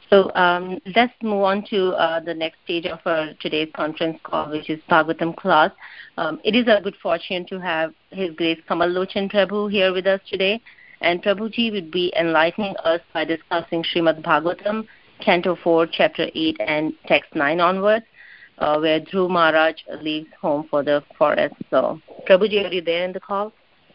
Let's move on to the next stage of our today's conference call, which is Bhagavatam class. It is a good fortune to have His Grace Kamal Lochan Prabhu here with us today, and Prabhuji will be enlightening us by discussing Srimad Bhagavatam, Canto 4, Chapter 8, and Text 9 onwards, where Dhruv Maharaj leaves home for the forest. So, Prabhuji, are you there in the call?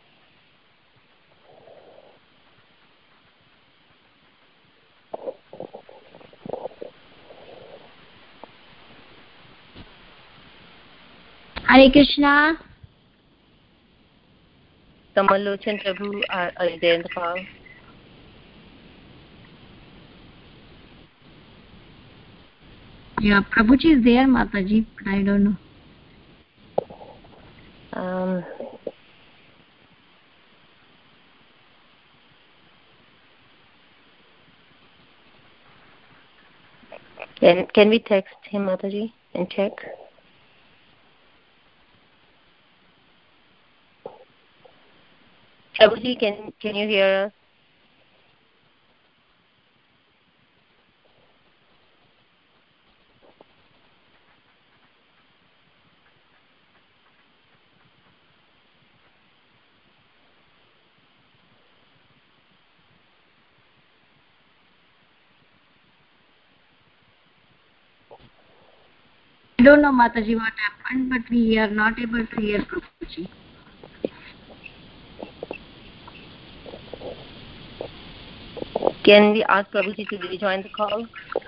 Hare Krishna. Kamal Lochan Prabhu, are you there in the call? Yeah, Prabhuji is there, Mataji, but I don't know. Can we text him, Mataji, and check? Prabhuji, can you hear us? I don't know, Mataji, what happened, but we are not able to hear Prabhuji. Can we ask Prabhuji to rejoin the call?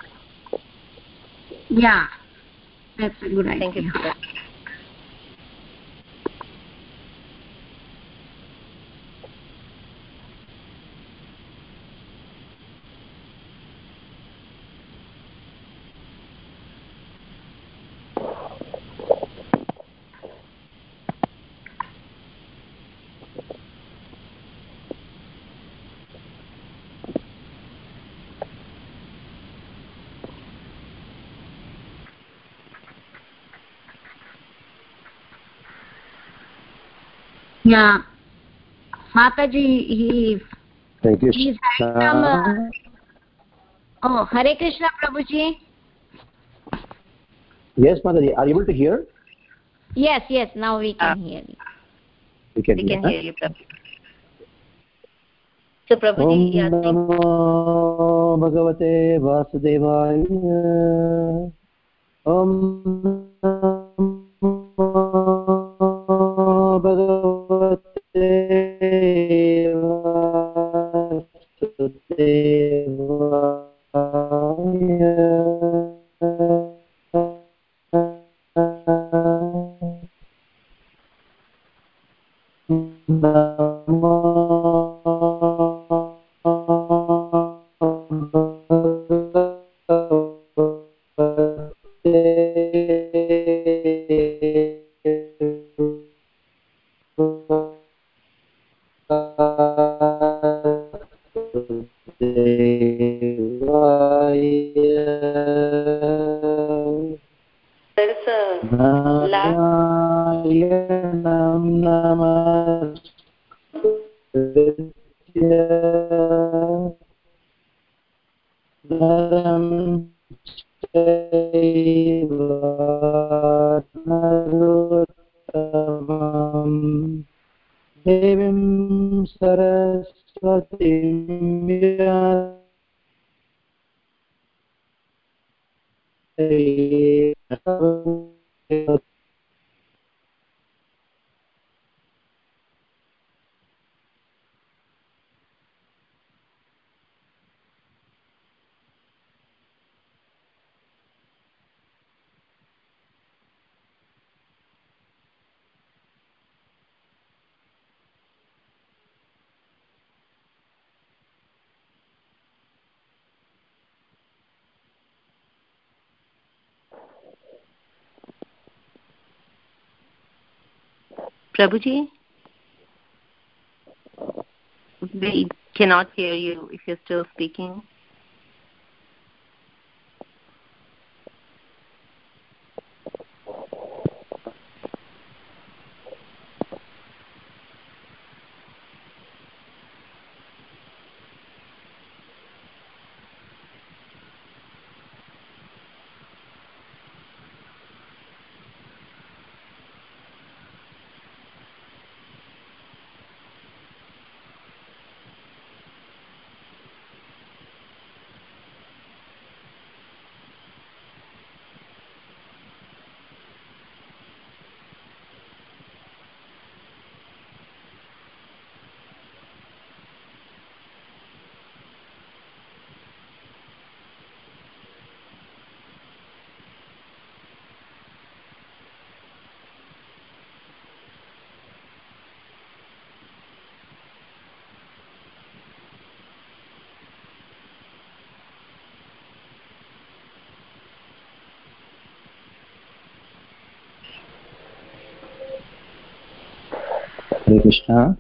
Yeah, that's a good idea. Thank you, sir. Yeah, Mataji, he's had some. Oh, Hare Krishna, Prabhuji. Yes, Mataji, are you able to hear? Yes, now we can hear you. We can hear you, Prabhuji. So, Prabhuji, yeah, thank you. Bhagavate Vasudevaya. Om Bhagavate Devim Saraswati Prabhuji, we cannot hear you if you're still speaking. Hare Krishna.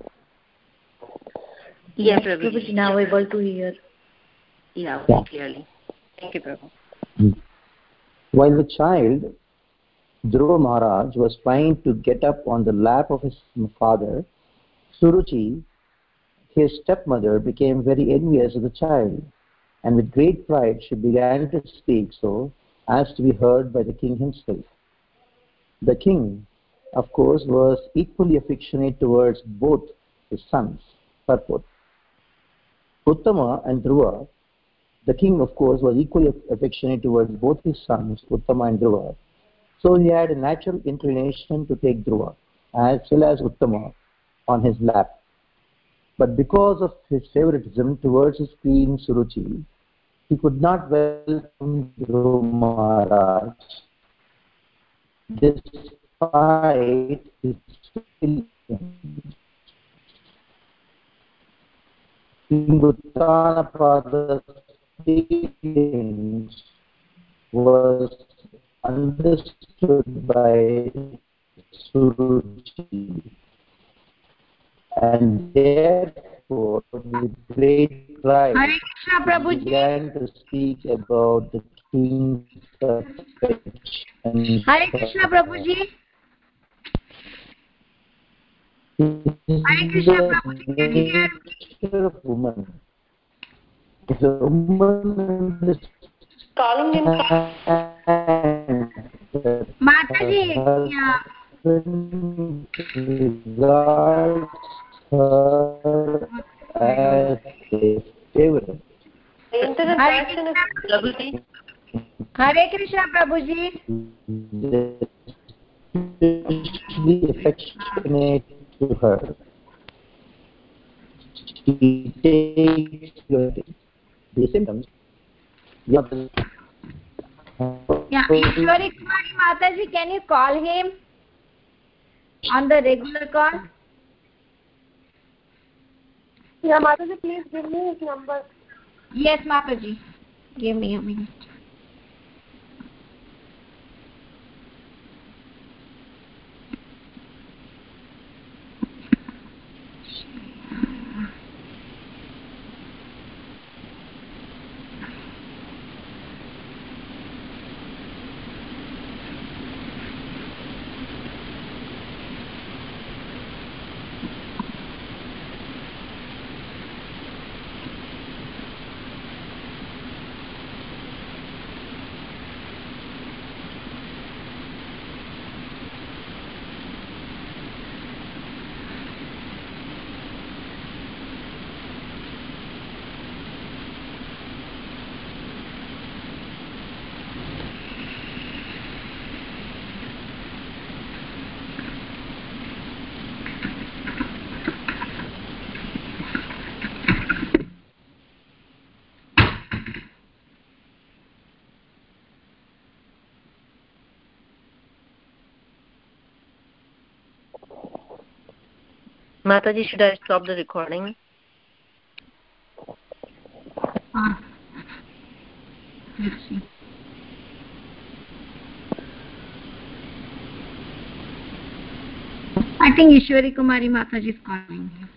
Yes, Yes, Prabhuji, now able to hear. Yeah, Yeah. clearly. Thank you, Prabhu. While the child, Dhruva Maharaj, was trying to get up on the lap of his father, Suruchi, his stepmother, became very envious of the child, and with great pride she began to speak so as to be heard by the king himself. The king, of course, was equally affectionate towards both his sons. Purport. Uttama and Dhruva, the king, of course, was equally affectionate towards both his sons, Uttama and Dhruva. So he had a natural inclination to take Dhruva, as well as Uttama, on his lap. But because of his favoritism towards his queen Suruchi, he could not welcome Dhruva Maharaj, despite his feelings. King Uttanapada's feelings was understood by Suruchi, and therefore with great pride Hare Krishna, he Prabhuji. began to speak about the king's affection Hare Krishna, Prabhuji. Hare Krishna, Prabhuji. Can you hear me? nature of woman. If a woman Calling him. Mataji, yeah. regards her as a favorite. Internet Hare connection is Krishna, Prabhuji. Hare Krishna, Prabhuji. Especially affectionate to her. She takes the symptoms. Yeah, Ishwari Kumari Mataji, can you call him on the regular call? Yeah, Mataji, please give me his number. Yes, Mataji. Give me a minute. Mataji, should I stop the recording? Let's see. I think Ishwari Kumari Mataji is calling you.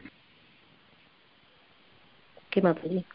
Okay, Mataji.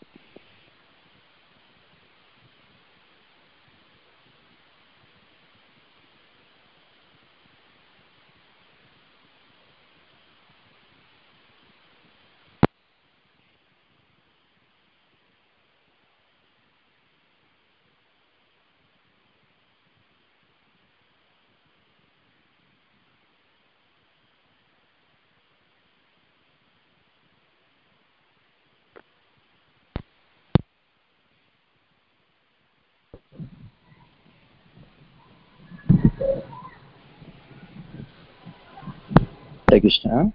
Hare Krishna.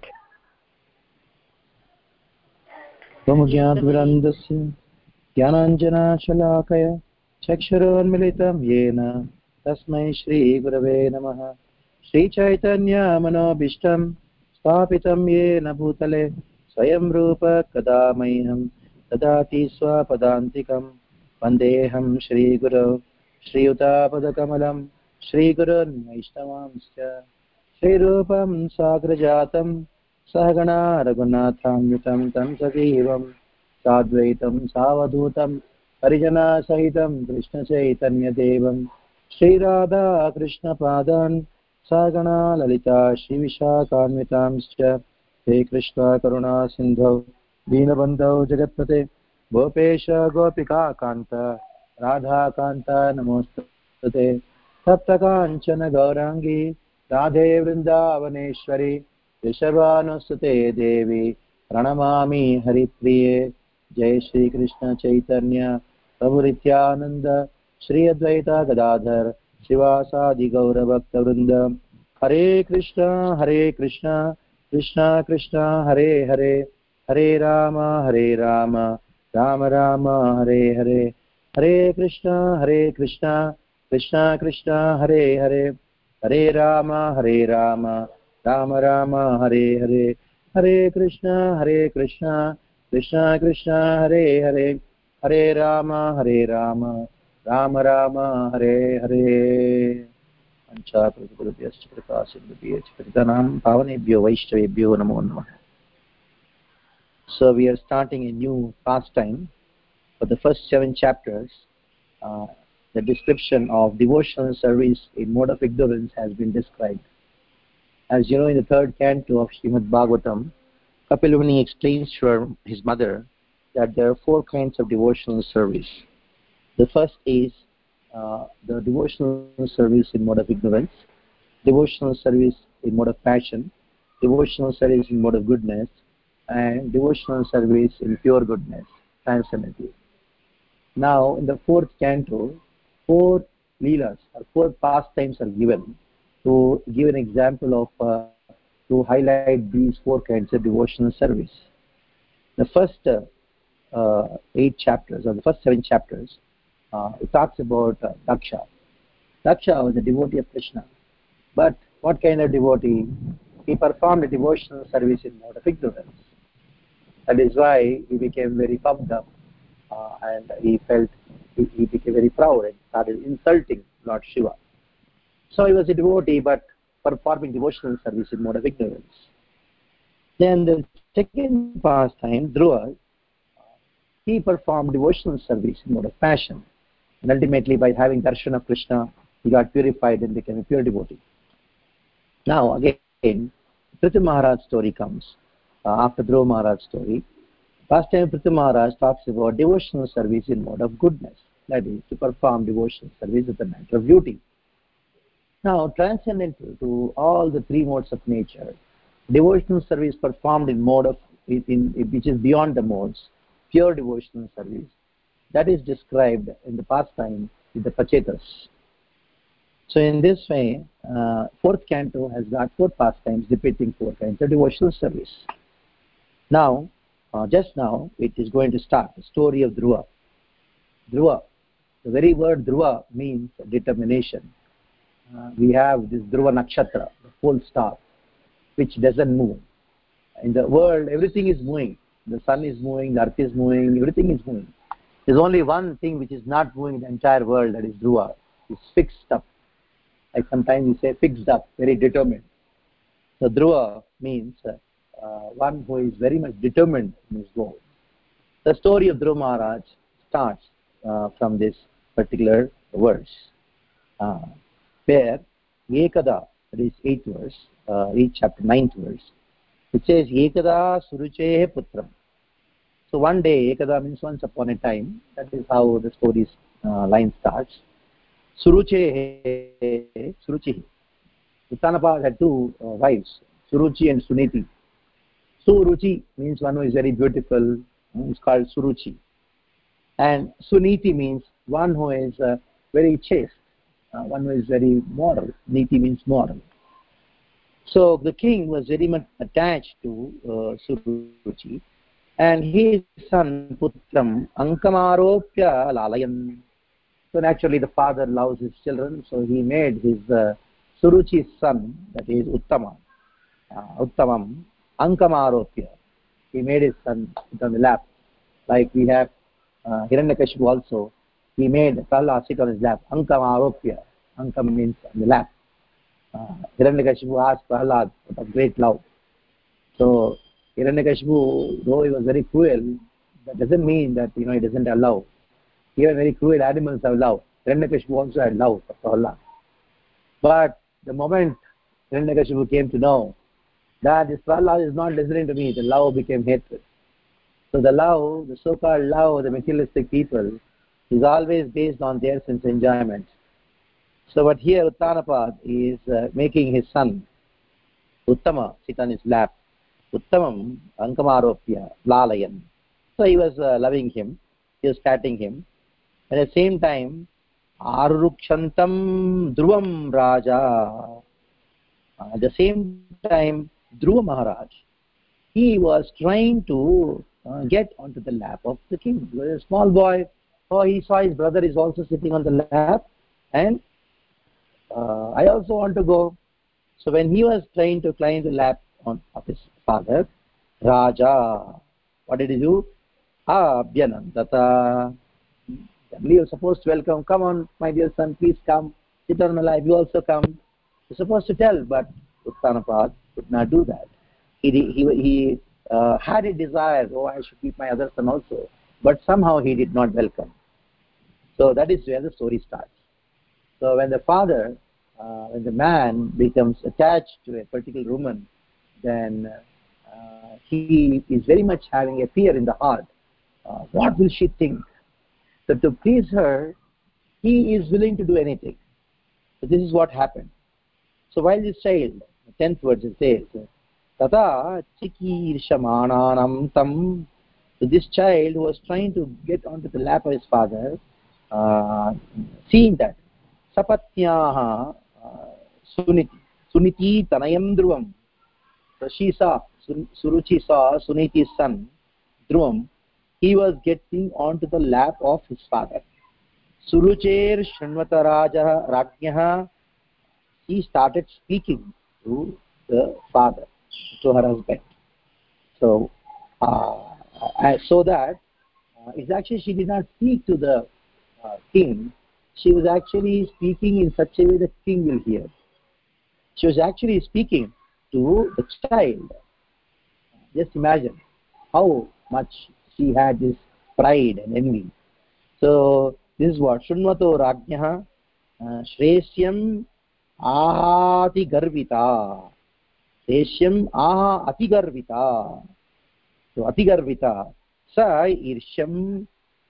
Tvamujnatvirandasya Jnananjanashalaakaya Chakshuroन्मिलितं येन तस्मै श्रीगुरवे नमः. श्रीचैतन्यमनोभीष्टं स्थापितं येन भूतले स्वयं रूप कदा मह्यं ददाति स्वपदान्तिकं. वन्देऽहं श्रीगुरौ श्रीयुतापदकमलं श्रीगुरुन् वैष्णवांश्च श्रीरूपं साग्रजातं सहगणा रघुनाथान्वितं तं सजीवं साद्वैतं सावधूतं परिजनसहितं कृष्णचैतन्यदेवं श्रीराधा कृष्णपादान् सहगणा ललिता श्रीविशाखान्वितांश्च हे कृष्ण करुणा सिन्धौ दीनबन्धौ जगत्पते गोपेश गोपिकान्त राधाकान्त नमोस्तुते सप्तकाञ्चन गौराङ्गी राधे वृन्दावनेश्वरी वृषभानुसुते देवी प्रणमामि हरिप्रिये जय श्री कृष्ण चैतन्य प्रभु नित्यानंद श्री अद्वैत गदाधर श्रीवासादि गौरभक्तवृंद हरे कृष्ण कृष्ण कृष्ण हरे हरे हरे राम राम राम हरे हरे हरे कृष्ण कृष्ण कृष्ण हरे हरे हरे राम राम राम हरे हरे हरे कृष्ण कृष्ण कृष्ण हरे हरे हरे राम राम राम हरे हरे पंचाकृतिभ्यश्च कृपासिन्धुभ्यश्च पतितानां पावनेभ्यो वैष्णवेभ्यो नमो नमः. So we are starting a new pastime. For the first 7 chapters, the description of devotional service in mode of ignorance has been described. As you know, in the 3rd canto of Srimad Bhagavatam, Kapila Muni explains to his mother that there are 4 kinds of devotional service. The first is the devotional service in mode of ignorance, devotional service in mode of passion, devotional service in mode of goodness, and devotional service in pure goodness, transcendental. Now, in the 4th canto, 4 leelas or 4 pastimes are given to give an example of to highlight these 4 kinds of devotional service. The first 8 chapters, or the first 7 chapters, it talks about Daksha. Daksha was a devotee of Krishna. But what kind of devotee? He performed a devotional service in mode of ignorance. That is why he became very puffed up and he became very proud and started insulting Lord Shiva. So he was a devotee but performing devotional service in mode of ignorance. Then the second pastime, Dhruva, he performed devotional service in mode of passion. And ultimately, by having darshan of Krishna, he got purified and became a pure devotee. Now, again, Prithu Maharaj story comes after Dhruva Maharaj story. Last time, Prithu Maharaj talks about devotional service in mode of goodness. That is, to perform devotional service with the nature of beauty. Now, transcendental to all the 3 modes of nature, devotional service performed in mode of which is beyond the modes, pure devotional service, that is described in the pastime with the Pachetas. So in this way, 4th canto has got 4 pastimes depicting 4 kinds of devotional service. Now, just now, it is going to start the story of Dhruva. Dhruva, the very word Dhruva means determination. We have this Dhruva Nakshatra, the pole star, which doesn't move. In the world, everything is moving. The sun is moving, the earth is moving, everything is moving. There's only one thing which is not moving in the entire world, that is Dhruva. It's fixed up. Like sometimes we say fixed up, very determined. So Dhruva means one who is very much determined in his goal. The story of Dhruva Maharaj starts from this particular verse, where Ekada, that is 8th verse, each chapter 9th verse, it says Ekada Suruchehe Putram. So one day, Ekada means once upon a time. That is how the story's line starts. Suruchehe, Suruchi. Uttanapad had 2 wives, Suruchi and Suniti. Suruchi means one who is very beautiful, is called Suruchi. And Suniti means one who is very chaste, one who is very moral. Niti means moral. So the king was very much attached to Suruchi, and his son Putram Ankamaropya Lalayan. So naturally the father loves his children, so he made his Suruchi's son, that is Uttamam, Ankamaropya. He made his son sit on the lap. Like we have Hiranyakashipu also, he made Prahlad sit on his lap. Ankamaropya. Ankam means on the lap. Hiranyakashipu asked Prahlad out of great love, So Hiranyakashipu, though he was very cruel, that doesn't mean that he doesn't have love. Even very cruel animals have love. Hiranyakashipu also had love for Allah. But the moment Hiranyakashipu came to know that this Prahlad is not listening to me, the love became hatred. So the love, the so-called love of the materialistic people, is always based on their sense enjoyment. So but here Uttanapad is making his son Uttama sit on his lap. Uttamam Ankamaropya Lalayan. So he was loving him, he was patting him. At the same time, Arurukshantam Dhruvam Raja. At the same time, Dhruva Maharaj, he was trying to get onto the lap of the king. He was a small boy. Oh, he saw his brother is also sitting on the lap, and I also want to go. So when he was trying to climb the lap of his father, Raja, what did he do? Abhyanandata. He was supposed to welcome. Come on, my dear son, please come. Sit on my lap. You also come. He's supposed to tell, but Uttanapad could not do that. He had a desire. Oh, I should keep my other son also. But somehow he did not welcome. So that is where the story starts. So when the father, when the man becomes attached to a particular woman, then he is very much having a fear in the heart. What will she think? So to please her, he is willing to do anything. So this is what happened. So while this child, 10th verse it says, Tata chikirshamananam tam. So this child who was trying to get onto the lap of his father, seeing that sapatnyaha suniti tanayam dhruvam. So she saw, Suruchi saw Suniti's son, Dhruvam. He was getting onto the lap of his father. Surucher Shanvata Raja Rajnyaha. He started speaking to the father, to her husband. So, so that it's actually she did not speak to the king. She was actually speaking in such a way that king will hear. She was actually speaking to the child. Just imagine how much she had this pride and envy. So this is what Shunvato Rajnyaha Shreshyam Ati Garvita. Shreshyam Ati Garvita. So Ati Garvita. Sa Irsham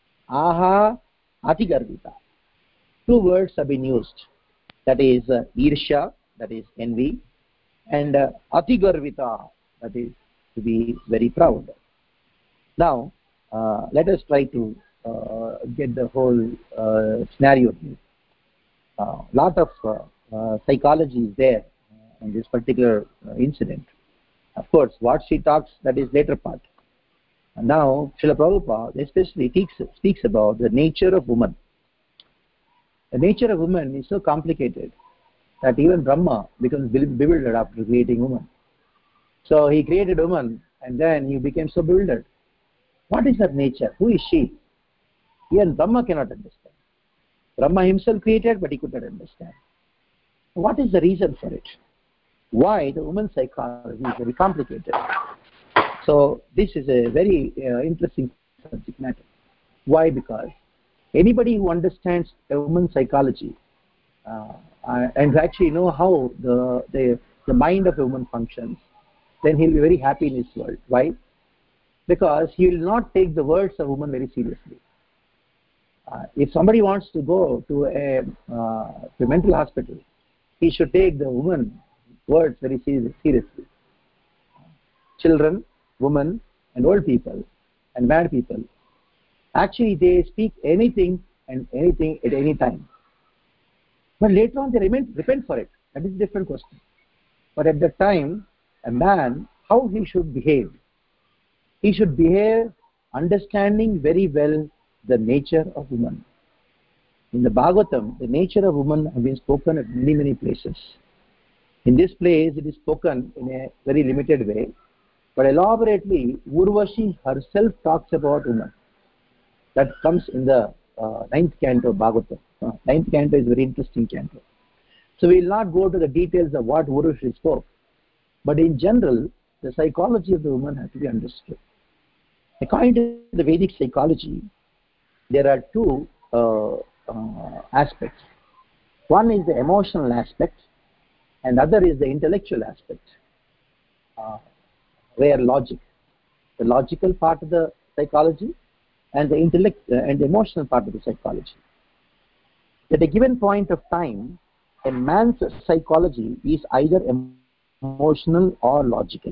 Ati Garvita. Two words have been used. That is Irsha, that is envy, and Ati Garvita, that is to be very proud. Now, let us try to get the whole scenario here. Lot of psychology is there in this particular incident. Of course, what she talks, that is later part. And now, Srila Prabhupada especially speaks about the nature of woman. The nature of woman is so complicated that even Brahma becomes bewildered after creating woman. So he created woman, and then he became so bewildered. What is her nature? Who is she? Even Brahma cannot understand. Brahma himself created, but he could not understand. What is the reason for it? Why the woman's psychology is very complicated? So this is a very interesting subject matter. Why? Because anybody who understands a woman's psychology and actually know how the mind of a woman functions, then he'll be very happy in his world. Why? Because he will not take the words of a woman very seriously. If somebody wants to go to a mental hospital, he should take the woman's words very seriously. Children, women, and old people, and mad people, actually they speak anything and anything at any time. But later on they repent for it. That is a different question. But at that time, a man, how he should behave? He should behave understanding very well the nature of woman. In the Bhagavatam, the nature of woman has been spoken at many, many places. In this place, it is spoken in a very limited way, but elaborately, Urvashi herself talks about woman. That comes in the 9th canto of Bhagavatam. 9th canto is a very interesting canto. So we will not go to the details of what Urvashi spoke, but in general, the psychology of the woman has to be understood. According to the Vedic psychology, there are two aspects. One is the emotional aspect, and the other is the intellectual aspect, where the logical part of the psychology, and the intellect and the emotional part of the psychology. At a given point of time, a man's psychology is either emotional or logical.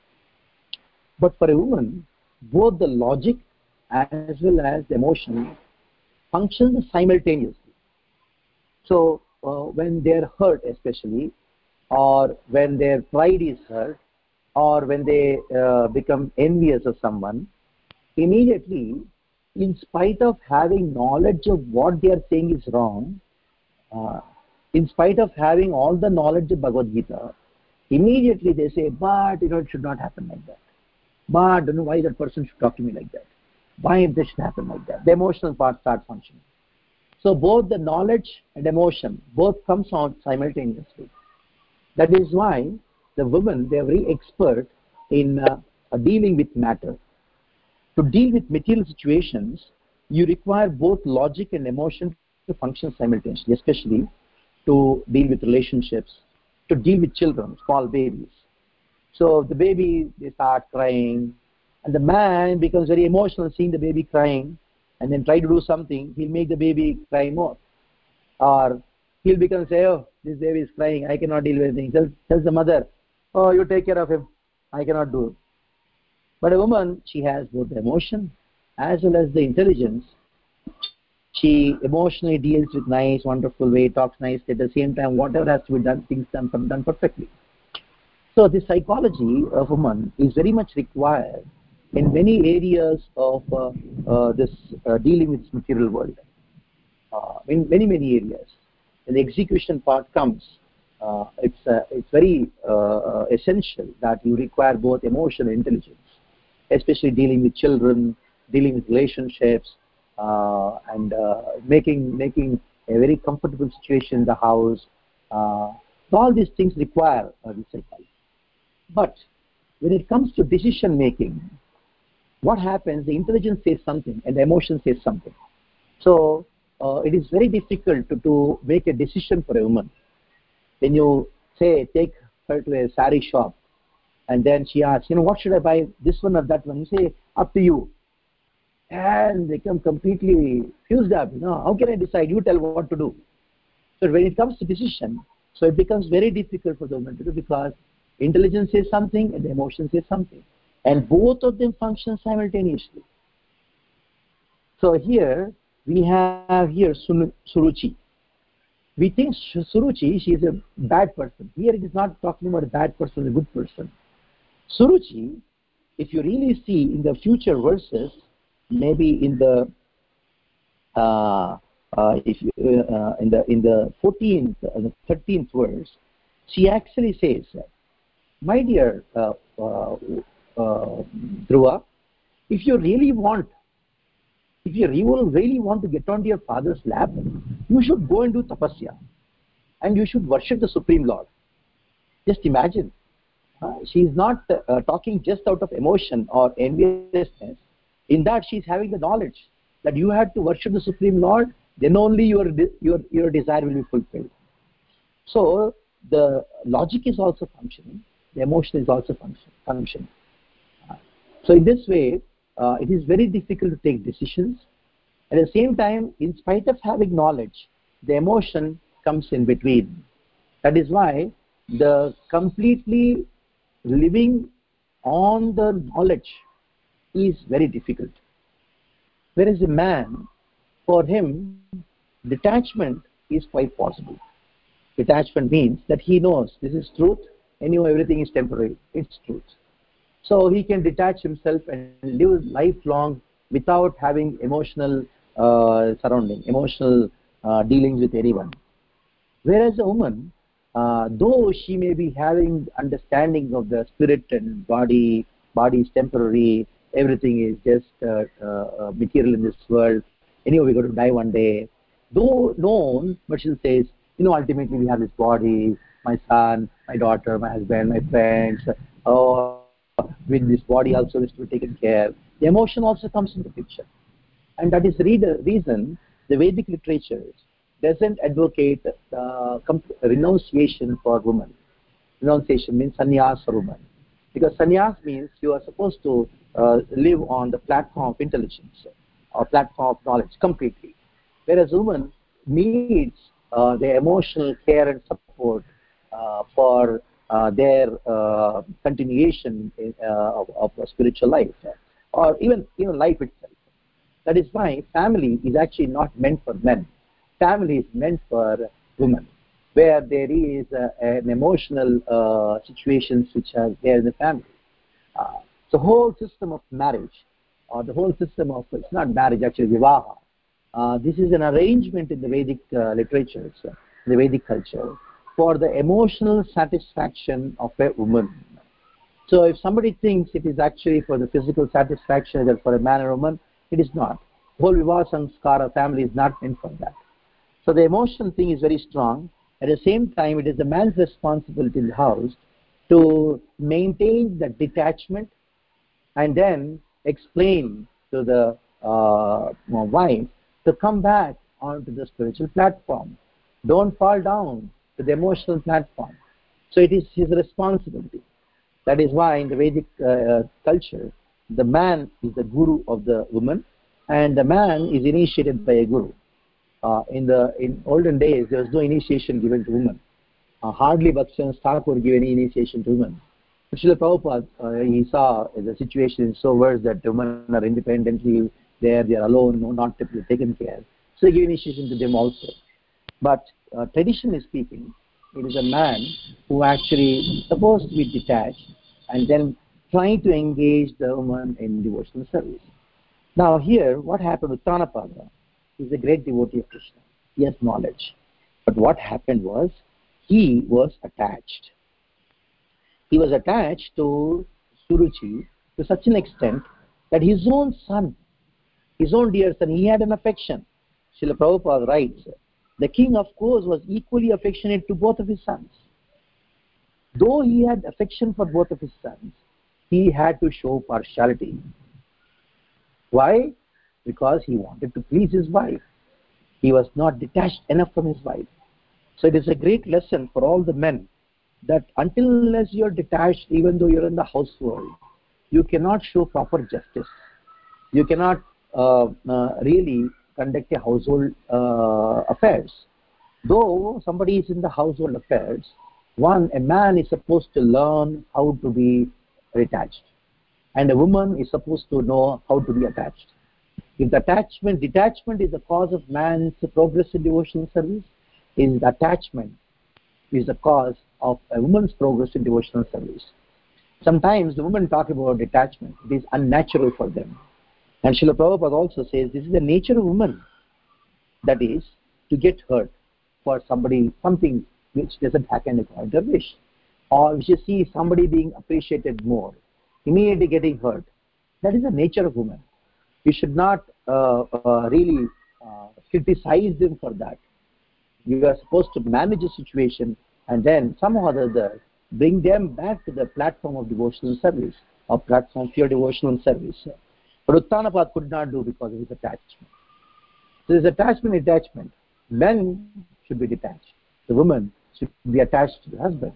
But for a woman, both the logic as well as the emotion function simultaneously. So when they're hurt especially, or when their pride is hurt, or when they become envious of someone, immediately, in spite of having knowledge of what they are saying is wrong, in spite of having all the knowledge of Bhagavad Gita, immediately they say, but it should not happen like that. But I don't know why that person should talk to me like that. Why this should happen like that? The emotional part starts functioning. So both the knowledge and emotion, both comes out simultaneously. That is why the women, they are very expert in dealing with matter. To deal with material situations, you require both logic and emotion to function simultaneously, especially to deal with relationships, to deal with children, small babies. So the baby, they start crying, and the man becomes very emotional seeing the baby crying, and then try to do something, he'll make the baby cry more. Or he'll become say, oh, this baby is crying, I cannot deal with anything. Tells the mother, oh, you take care of him, I cannot do it. But a woman, she has both the emotion as well as the intelligence. She emotionally deals with nice, wonderful way, talks nicely. At the same time, whatever has to be done, things done perfectly. So the psychology of a woman is very much required in many areas of this dealing with this material world. In many areas. When the execution part comes, it's very essential that you require both emotion and intelligence, especially dealing with children, dealing with relationships, and making a very comfortable situation in the house. All these things require the psychology. But when it comes to decision making, what happens? The intelligence says something and the emotion says something. So it is very difficult to make a decision for a woman. When you say take her to a sari shop, and then she asks, what should I buy, this one or that one? You say, up to you. And they become completely fused up. How can I decide? You tell what to do. So when it comes to decision, so it becomes very difficult for the woman to do, because intelligence says something and the emotion says something. And both of them function simultaneously. So here, we have here Suruchi. We think Suruchi, she is a bad person. Here it is not talking about a bad person, a good person. Suruchi, if you really see in the future verses, maybe in the in the 14th and the 13th verse, she actually says, my dear Dhruva, if you really want to get onto your father's lap, you should go and do tapasya, and you should worship the Supreme Lord. Just imagine, she is not talking just out of emotion or enviousness. In that, she is having the knowledge that you have to worship the Supreme Lord, then only your desire will be fulfilled. So the logic is also functioning, the emotion is also functioning. So in this way, it is very difficult to take decisions. At the same time, in spite of having knowledge, the emotion comes in between. That is why the completely living on the knowledge is very difficult. Whereas a man, for him, detachment is quite possible. Detachment means that he knows this is truth, anyway everything is temporary, it's truth. So he can detach himself and live lifelong without having emotional surrounding, emotional dealings with anyone. Whereas a woman, though she may be having understanding of the spirit and body is temporary, everything is just material in this world, anyway we're going to die one day, though known, but she says, ultimately we have this body, my son, my daughter, my husband, my friends, with this body also is to be taken care. The emotion also comes into picture. And that is the reason the Vedic literature doesn't advocate renunciation for women. Renunciation means sannyas for women. Because sannyas means you are supposed to live on the platform of intelligence or platform of knowledge completely. Whereas woman needs the emotional care and support for their continuation of a spiritual life or even life itself. That is why family is actually not meant for men. Family is meant for women, where there is an emotional situations which are there in the family. The whole system of marriage, or the whole system of, it's not marriage actually, vivaha. This is an arrangement in the Vedic literatures, in the Vedic culture, for the emotional satisfaction of a woman. So if somebody thinks it is actually for the physical satisfaction, either for a man or a woman, it is not. The whole vivaha sanskara family is not meant for that. So the emotional thing is very strong. At the same time, it is the man's responsibility in the house to maintain the detachment and then explain to the wife to come back onto the spiritual platform. Don't fall down to the emotional platform. So it is his responsibility. That is why in the Vedic culture, the man is the guru of the woman, and the man is initiated by a guru. In olden days, there was no initiation given to women. Hardly Bhaktivinoda Thakur gave any initiation to women. Srila Prabhupada, he saw the situation is so worse that women are independently there, they are alone, not to be taken care. So he gave initiation to them also. But traditionally speaking, it is a man who actually is supposed to be detached and then trying to engage the woman in devotional service. Now here, what happened with Uttanapada? He's a great devotee of Krishna. He has knowledge. But what happened was, he was attached. He was attached to Suruchi to such an extent that his own son, his own dear son, he had an affection. Srila Prabhupada writes, the king, of course, was equally affectionate to both of his sons. Though he had affection for both of his sons, he had to show partiality. Why? Because he wanted to please his wife. He was not detached enough from his wife. So it is a great lesson for all the men that unless you are detached, even though you are in the household, you cannot show proper justice. You cannot really conduct a household affairs. Though somebody is in the household affairs, a man is supposed to learn how to be detached, and a woman is supposed to know how to be attached. If the detachment is the cause of man's progress in devotional service, is attachment is the cause of a woman's progress in devotional service. Sometimes the women talk about detachment. It is unnatural for them. And Srila Prabhupada also says this is the nature of woman, that is, to get hurt for something which doesn't happen according to their wish. Or if you see somebody being appreciated more, immediately getting hurt. That is the nature of woman. You should not really criticize them for that. You are supposed to manage the situation and then somehow or other bring them back to the platform of devotional service or platform of pure devotional service. But Uttanapada could not do because of his attachment. So there is attachment. Men should be detached. The woman should be attached to the husband.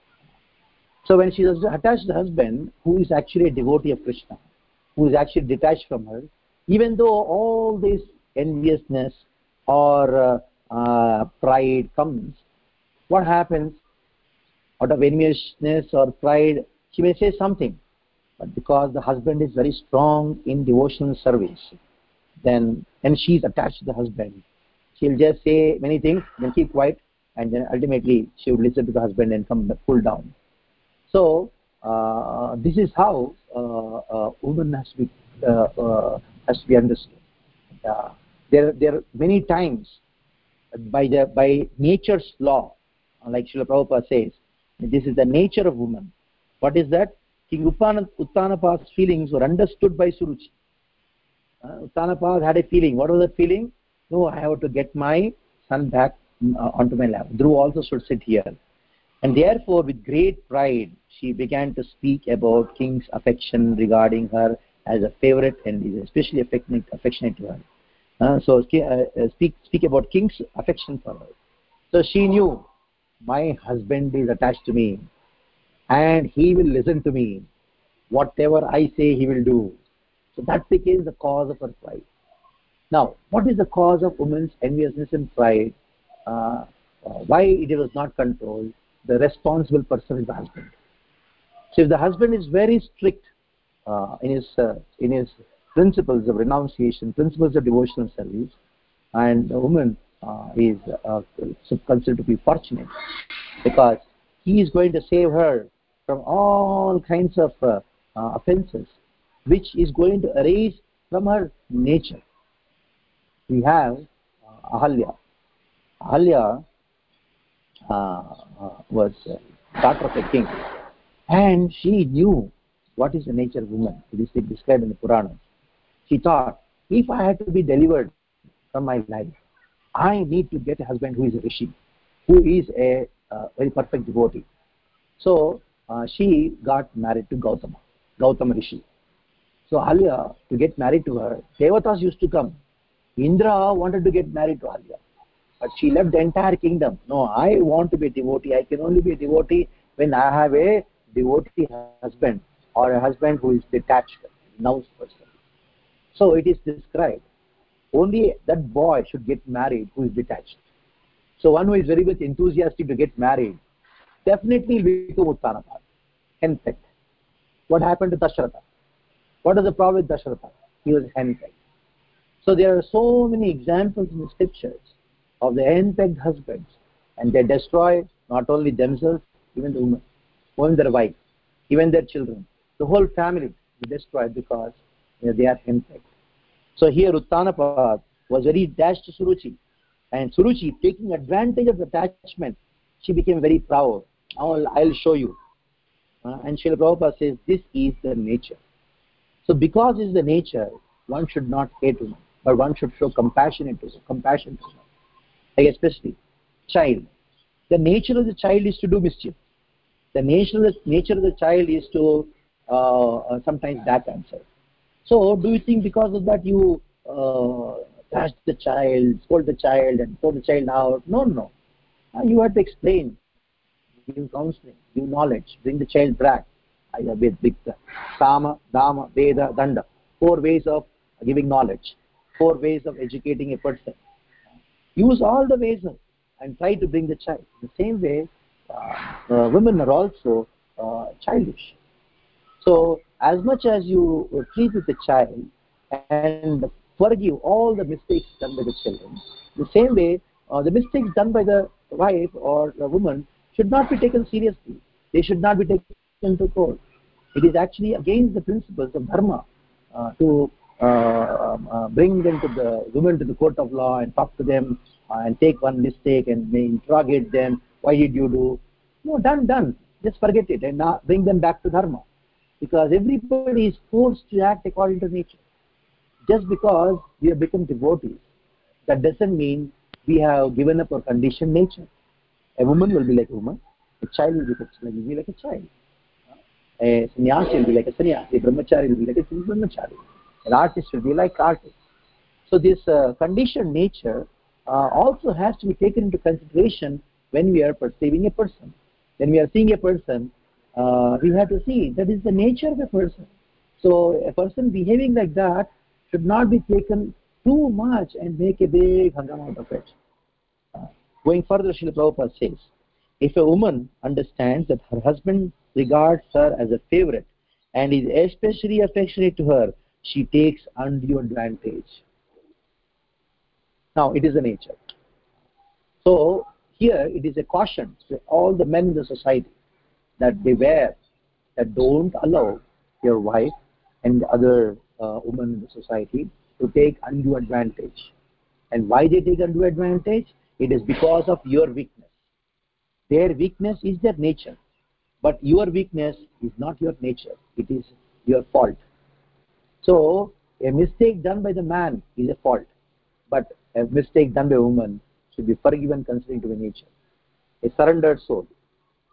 So when she is attached to the husband, who is actually a devotee of Krishna, who is actually detached from her, even though all this enviousness or pride comes, what happens? Out of enviousness or pride, she may say something. But because the husband is very strong in devotional service, then, and she is attached to the husband, she'll just say many things, then keep quiet, and then ultimately she would listen to the husband and pull down. So this is how woman has to be understood. There are many times by nature's law, like Srila Prabhupada says, this is the nature of woman. What is that? King Uttanapada's feelings were understood by Suruchi. Uttanapada had a feeling. What was that feeling? No, I have to get my son back onto my lap. Dhruva also should sit here. And therefore, with great pride, she began to speak about king's affection regarding her as a favorite, and is especially affectionate to her. Speak about king's affection for her. So she knew, my husband is attached to me, and he will listen to me. Whatever I say, he will do. So that became the cause of her pride. Now, what is the cause of woman's enviousness and pride? Why it was not controlled? The responsible person is the husband. So if the husband is very strict in his principles of renunciation, principles of devotional service, and the woman is considered to be fortunate, because he is going to save her from all kinds of offenses, which is going to arise from her nature. We have Ahalya. Ahalya was daughter of a king, and she knew what is the nature of woman. It is described in the Puranas. She thought, if I had to be delivered from my life, I need to get a husband who is a rishi, who is a very perfect devotee. So she got married to Gautama Rishi. So Ahalya, to get married to her, Devatas used to come. Indra wanted to get married to Ahalya, but she left the entire kingdom. No, I want to be a devotee. I can only be a devotee when I have a devotee husband, or a husband who is detached, renounced person. So it is described, only that boy should get married who is detached. So one who is very much enthusiastic to get married, definitely will become Uttanapada, henpecked. What happened to Dasharatha? What is the problem with Dasharatha? He was henpecked. So there are so many examples in the scriptures of the henpecked husbands, and they destroy not only themselves, even the woman, even their wife, even their children. The whole family is destroyed because they are henpecked. So here Uttanapada was very attached to Suruchi, and Suruchi, taking advantage of the attachment, she became very proud. I'll show you. And Srila Prabhupada says, this is the nature. So because it's the nature, one should not hate women, but one should show compassion to her. Like especially child. The nature of the child is to do mischief. The nature of the child is to sometimes back answer. So do you think because of that you trash the child, scold the child, and throw the child out? No. You have to explain, give counseling, give knowledge, bring the child back. With Sama, Dama, Veda, Danda. 4 ways of giving knowledge, 4 ways of educating a person. Use all the ways and try to bring the child. The same way, women are also childish. So as much as you treat with the child and forgive all the mistakes done by the children, the same way the mistakes done by the wife or the woman should not be taken seriously. They should not be taken to court. It is actually against the principles of dharma to bring them to the women to the court of law and talk to them and take one mistake and interrogate them. Why did you do? No, done. Just forget it and now bring them back to dharma. Because everybody is forced to act according to nature. Just because we have become devotees, that doesn't mean we have given up our conditioned nature. A woman will be like a woman, a child will be like a child. A sannyasi will be like a sannyasi, a brahmachari will be like a brahmachari. An artist will be like artist. So this conditioned nature also has to be taken into consideration when we are perceiving a person. When we are seeing a person, we have to see that is the nature of a person. So a person behaving like that should not be taken too much and make a big hangama out of it. Going further, Srila Prabhupada says, if a woman understands that her husband regards her as a favorite and is especially affectionate to her, she takes undue advantage. Now, it is a nature. So here it is a caution to all the men in the society that beware, that don't allow your wife and other women in the society to take undue advantage. And why they take undue advantage? It is because of your weakness. Their weakness is their nature, but your weakness is not your nature. It is your fault. So a mistake done by the man is a fault, but a mistake done by a woman should be forgiven considering to the nature. A surrendered soul.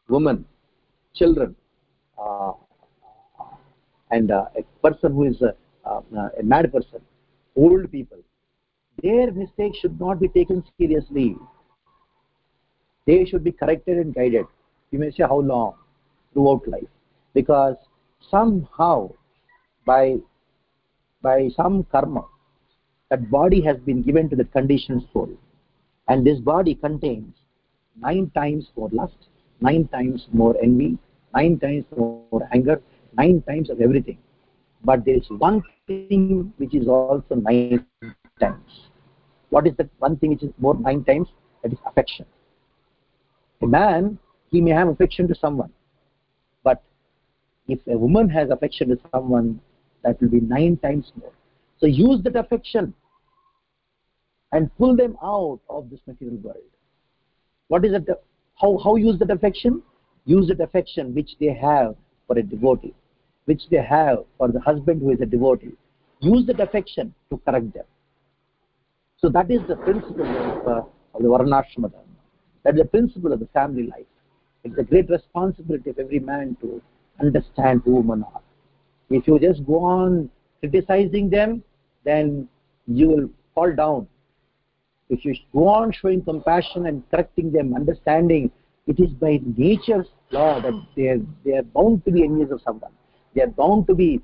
women, children, uh, and a person who is a mad person, old people, their mistakes should not be taken seriously. They should be corrected and guided. You may say, how long? Throughout life. Because somehow, by some karma, that body has been given to the conditioned soul. And this body contains 9 times more lust, 9 times more envy, 9 times more anger, 9 times of everything. But there is one thing which is also 9 times. What is that one thing which is more 9 times? That is affection. A man, he may have affection to someone, but if a woman has affection to someone, that will be 9 times more. So use that affection and pull them out of this material world. What is it? How use that affection? Use that affection which they have for a devotee, which they have for the husband who is a devotee. Use that affection to correct them. So that is the principle of the Varnashrama Dharma. That is the principle of the family life. It's a great responsibility of every man to understand who women are. If you just go on criticizing them, then you will fall down. If you go on showing compassion and correcting them, understanding, it is by nature's law that they are bound to be enemies of someone. They are bound to be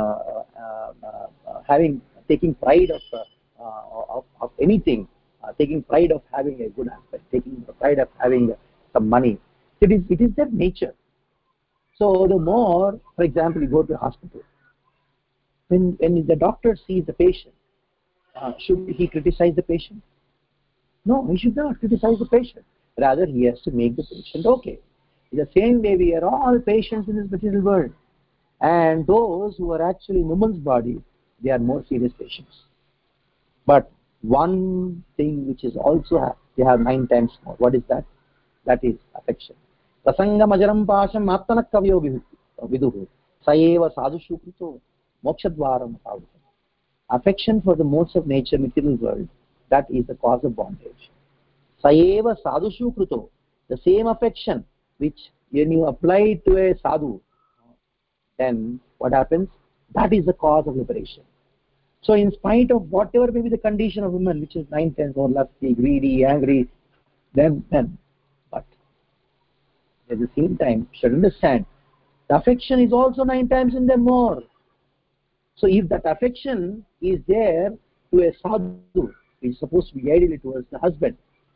taking pride of anything, taking pride of having a good aspect, taking pride of having some money. It is their nature. So the more, for example, you go to a hospital, when the doctor sees the patient, should he criticize the patient? No, he should not criticize the patient. Rather, he has to make the patient okay. In the same way, we are all patients in this material world. And those who are actually in woman's body, they are more serious patients. But one thing which is also, they have 9 times more. What is that? That is affection. Prasangam ajaram pasham attanakavyo viduhu saeva sadhushu krito mokshadvaram avrutam. Affection for the modes of nature, material world, that is the cause of bondage. Saeva sadhushu krito, the same affection which when you apply to a sadhu, then what happens? That is the cause of liberation. So in spite of whatever may be the condition of women, which is 9 times more lusty, greedy, angry, then, but at the same time, you should understand, the affection is also 9 times in them more. So if that affection is there to a sadhu, it is supposed to be ideally towards the husband,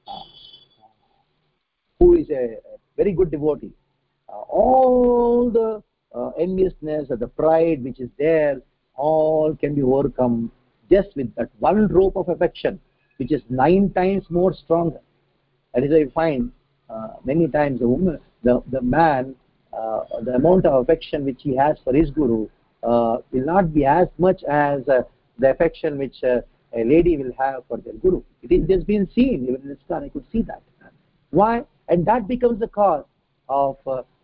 who is a very good devotee, all the enviousness or the pride which is there, all can be overcome just with that one rope of affection, which is 9 times more stronger. That is why you find many times the woman, the man, the amount of affection which he has for his guru will not be as much as the affection which a lady will have for their guru. It has been seen, even in ISKCON, I could see that. Why? And that becomes the cause of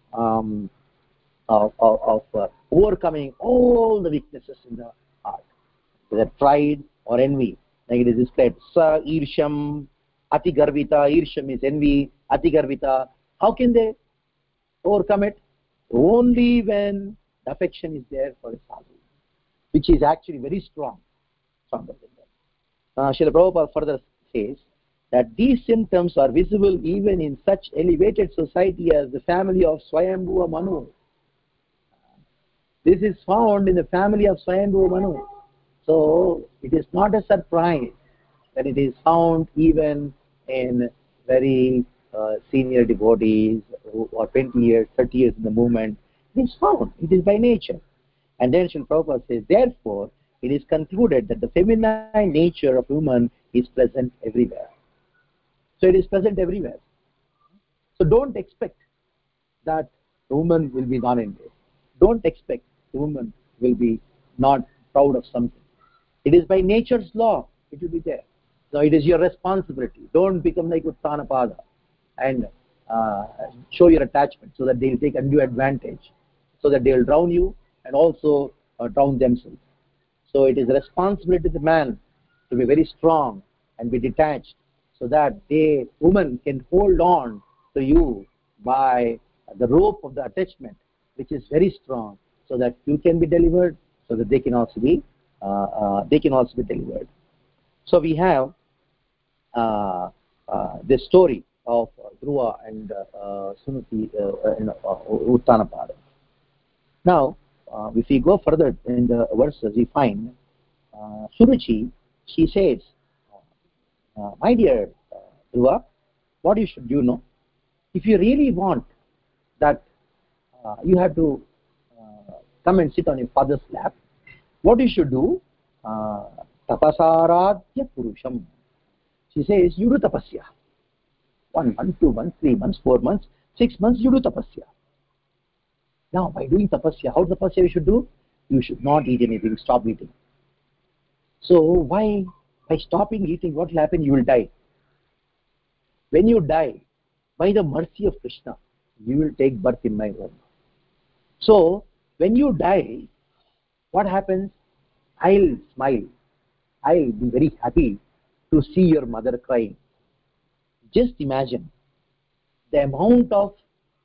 overcoming all the weaknesses in the heart, whether pride or envy. Like it is described, sa irsham, ati garvita. Irsham is envy, ati garvita. How can they overcome it? Only when the affection is there for a sadhu, which is actually very strong, stronger than that. Srila Prabhupada further says that these symptoms are visible even in such elevated society as the family of Swayambhuva Manu. This is found in the family of Swayambhuva Manu. So it is not a surprise that it is found even in very senior devotees who are 20 years, 30 years in the movement. It is found. It is by nature. And then Srila Prabhupada says, therefore, it is concluded that the feminine nature of woman is present everywhere. So it is present everywhere. So don't expect that the woman will be non-envious. Don't expect the woman will be not proud of something. It is by nature's law, it will be there. So it is your responsibility. Don't become like Uttanapada and show your attachment so that they will take undue advantage, so that they will drown you and also drown themselves. So it is the responsibility of the man to be very strong and be detached, so that woman can hold on to you by the rope of the attachment, which is very strong, so that you can be delivered, so that they can also be delivered. So we have this story of Dhruva and Sunuti and Uttanapada. Now, if we go further in the verses, we find Suruchi. She says, "My dear Dhruva, what you should do, know, if you really want that, you have to come and sit on your father's lap. What you should do, tapasaradhya purusham." She says, you do tapasya. 1 month, 2 months, 3 months, 4 months, 6 months, you do tapasya. Now, by doing tapasya, how tapasya you should do? You should not eat anything, stop eating. So, why? By stopping eating, what will happen? You will die. When you die, by the mercy of Krishna, you will take birth in my womb. So, when you die, what happens? I'll smile. I'll be very happy to see your mother crying. Just imagine the amount of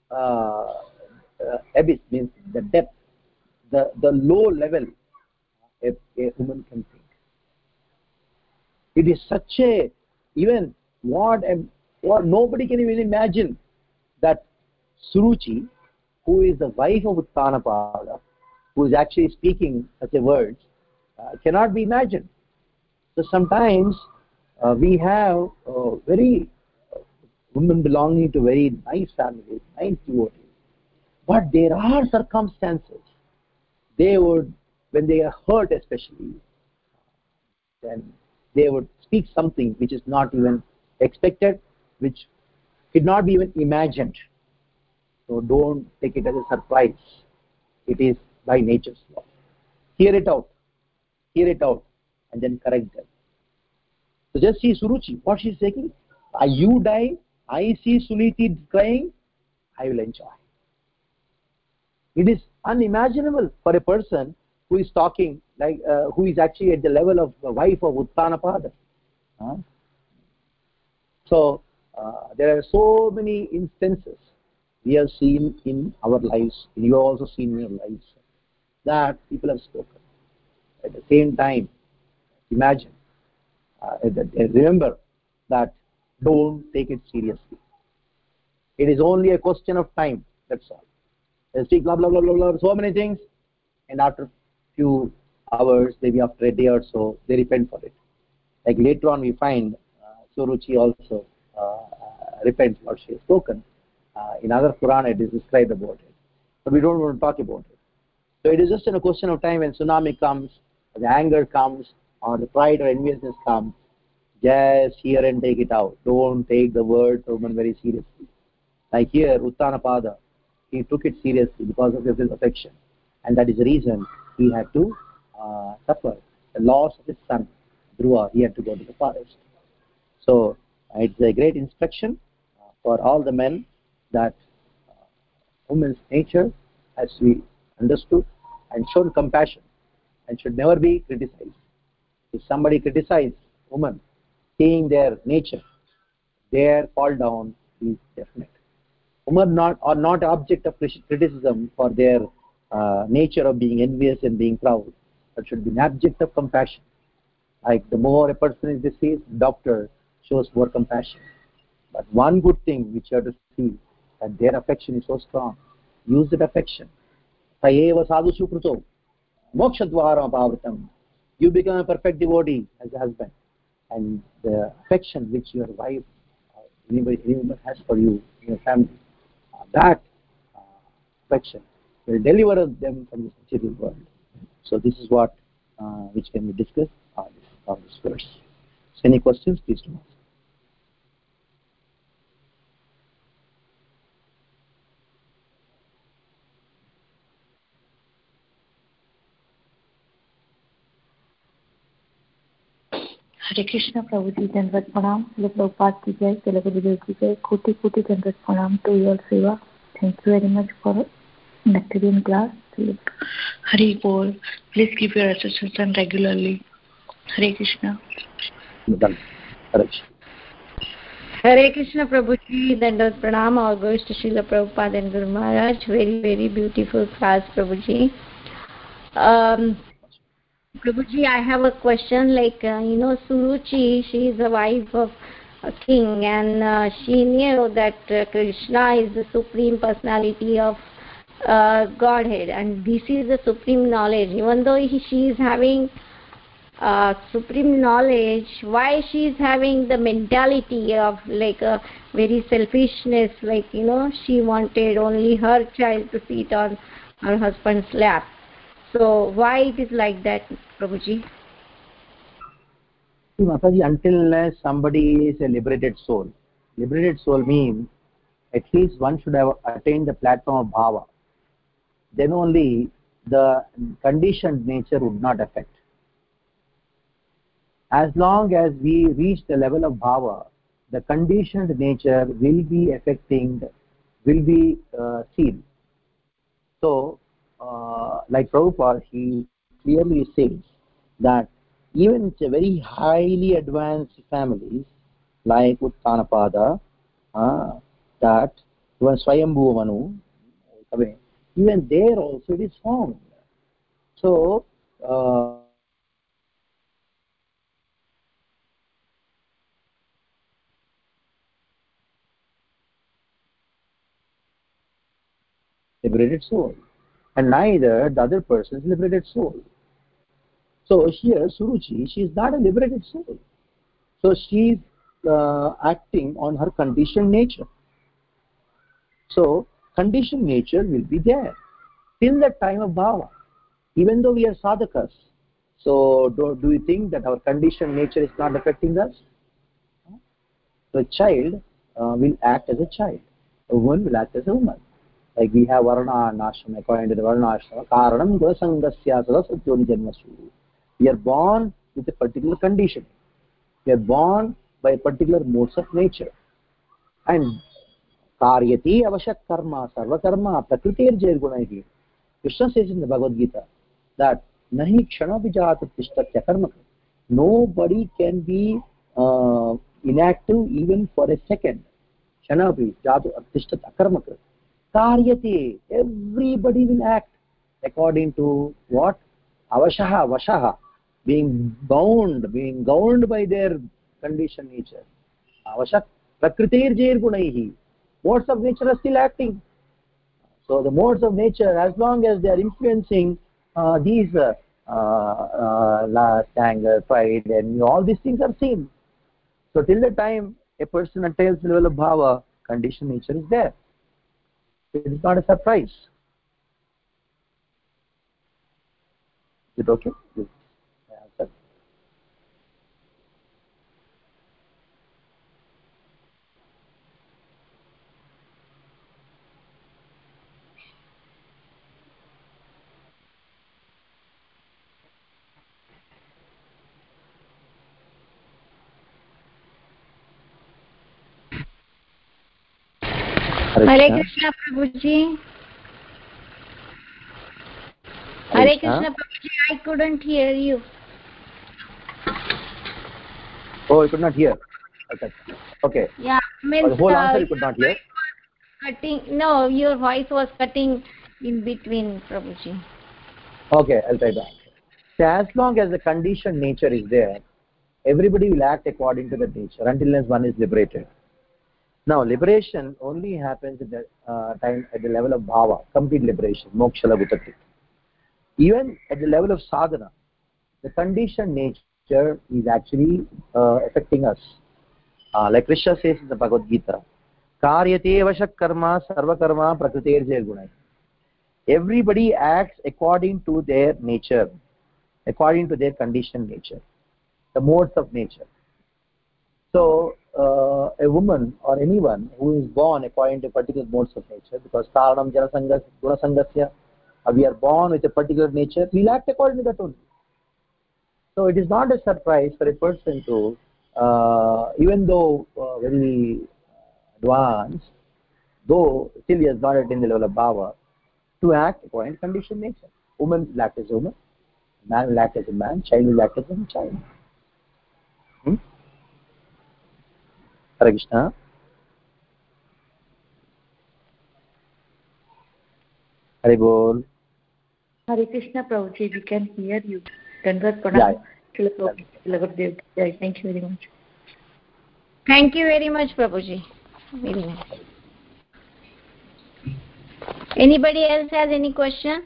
abyss, means the depth, the low level a woman can think. It is such a, even what nobody can even imagine that Suruchi, who is the wife of Uttanapada, who is actually speaking such a words, cannot be imagined. So sometimes we have very women belonging to very nice families, nice devotees, but there are circumstances. They would, when they are hurt especially, then they would speak something which is not even expected, which could not be even imagined. So don't take it as a surprise. It is by nature's law. Hear it out, and then correct them. So just see Suruchi, what she's saying. You die, I see Suniti crying, I will enjoy. It is unimaginable for a person who is talking, like who is actually at the level of the wife of Uttanapada. So there are so many instances we have seen in our lives, you have also seen in your lives, that people have spoken. At the same time, imagine, remember that don't take it seriously. It is only a question of time, that's all. They speak blah, blah, blah, blah, blah, so many things, and after few hours, maybe after a day or so, they repent for it. Like later on we find Suruchi also repents what she has spoken. In other Purana it is described about it. But we don't want to talk about it. So it is just in a question of time when tsunami comes, or the anger comes, or the pride or enviousness comes, just hear and take it out. Don't take the word woman very seriously. Like here, Uttanapada, he took it seriously because of his affection. And that is the reason he had to suffer the loss of his son, Dhruva. He had to go to the forest. So it's a great instruction for all the men that woman's nature has to be understood and shown compassion and should never be criticized. If somebody criticizes woman, seeing their nature, their fall down is definite. Women are not object of criticism for their nature of being envious and being proud, but should be an object of compassion. Like the more a person is diseased, doctor shows more compassion. But one good thing which you have to see, that their affection is so strong. Use that affection. Sayeva sadhu sukruto, mokshadvaram apavritam. You become a perfect devotee as a husband. And the affection which your wife, anyone has for you, in your family, that affection will deliver them from this material world. So this is what which can be discussed on this verse. So any questions, please do ask. हरे कृष्ण प्रभु जी दंडवत प्रणाम प्रभुपाद की जय तेलुगु गुरुदेव की जय कोटि koti dandavat pranam to your seva thank you very much for nectarian class. Hari Bol, please keep your association regularly. Hare Krishna. Done. Hare Krishna. Hare Krishna Prabhuji, Dandavat Pranam, all goes to Srila Prabhupada and Guru Maharaj. Very, very beautiful class, Prabhuji. Prabhuji, I have a question. Like, Suruchi, she is the wife of a king, and she knew that Krishna is the supreme personality of Godhead, and this is the supreme knowledge. Even though she is having supreme knowledge, why she is having the mentality of like a very selfishness, like she wanted only her child to sit on her husband's lap. So why it is like that, Prabhuji? See, Mataji, until unless somebody is a liberated soul means at least one should have attained the platform of bhava. Then only the conditioned nature would not affect. As long as we reach the level of bhava, the conditioned nature will be affecting, will be seen. So, like Prabhupada, he clearly says that even in a very highly advanced families like Uttanapada, that even Swayambhuva Manu, even there also it is found. So, liberated soul, and neither the other person's liberated soul. So here Suruchi, she is not a liberated soul. So she is acting on her conditioned nature. So conditioned nature will be there till the time of bhava, even though we are sadhakas. So do you think that our conditioned nature is not affecting us? So a child will act as a child. A woman will act as a woman. Like we have Varna and Ashrama, according to the Varna Ashrama, Karanam Gurasangasya Sadasatyoni Janmasu. We are born with a particular condition. We are born by a particular modes of nature. And Karyati Avashat Karma, Sarva Karma, Prakritir Jairgunaihi. Krishna says in the Bhagavad Gita that Nahi Kshana Vijata Tishtatya Karma. Nobody can be inactive even for a second. Kshana Vijata Tishtatya Karma. Karyate, everybody will act according to what? Avashaha, Vashaha, being governed by their conditioned nature. Avashak, Prakritir Jairgunaihi. Modes of nature are still acting. So the modes of nature, as long as they are influencing these lust, anger, pride, and all these things are seen. So till the time a person attains the level of bhava, conditioned nature is there. It is not a surprise. Is it okay? Yes. Answer. Hare Krishna Prabhuji. Hare Krishna Prabhuji, I couldn't hear you. Oh, you could not hear. Okay. Yeah, means the whole answer you could not hear. No, your voice was cutting in between, Prabhuji. Okay, I'll try that. So as long as the conditioned nature is there, everybody will act according to the nature until unless one is liberated. Now, liberation only happens at the time at the level of bhava, complete liberation, moksha labhutati. Even at the level of sadhana, the conditioned nature is actually affecting us. Like Krishna says in the Bhagavad Gita, Karyate vashak karma sarva karma prakriter jairgunai. Everybody acts according to their nature, according to their conditioned nature, the modes of nature. So, a woman or anyone who is born according to particular modes of nature, because karanam janasangas gunasangasya, we are born with a particular nature, we will act according to that only. So it is not a surprise for a person to, even though very advanced, though still he has not attained the level of bhava, to act according to conditioned nature. Woman will act as a woman, man will act as a man, child will act as a child. Hare Krishna. Hare Bol. Hare Krishna, Prabhuji, we can hear you. Dandavat Pranam. Thank you very much. Thank you very much, Prabhuji. Very nice. Anybody else has any question?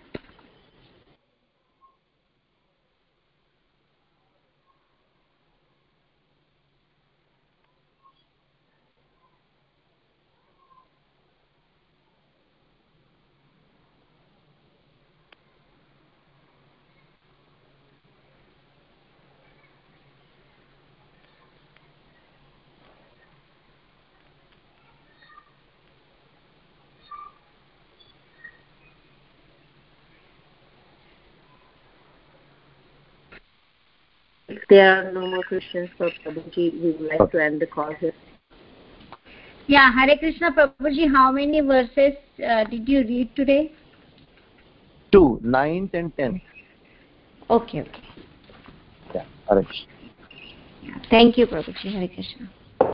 If there are no more questions for Prabhuji, we would like to end the call here. Yeah, Hare Krishna, Prabhuji, how many verses did you read today? 2, 9th and 10th. Okay. Yeah, Hare Krishna. Yeah. Thank you, Prabhuji. Hare Krishna.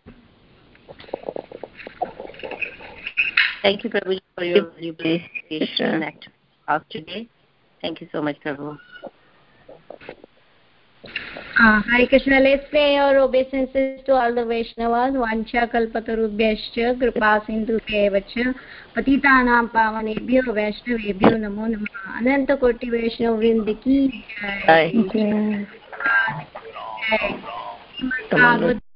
Thank you, Prabhuji, for your valuable participation and active class today. Thank you so much, Prabhu. Hare Krishna, let's pay our obeisances to all the Vaishnavas. Vancha kalpatarubhyascha kripa sindhubhyeva patitanam pavanebhyo vaishnavebhyo namo namah. Ananta koti Vaishnav vrinda ki jai. Jai.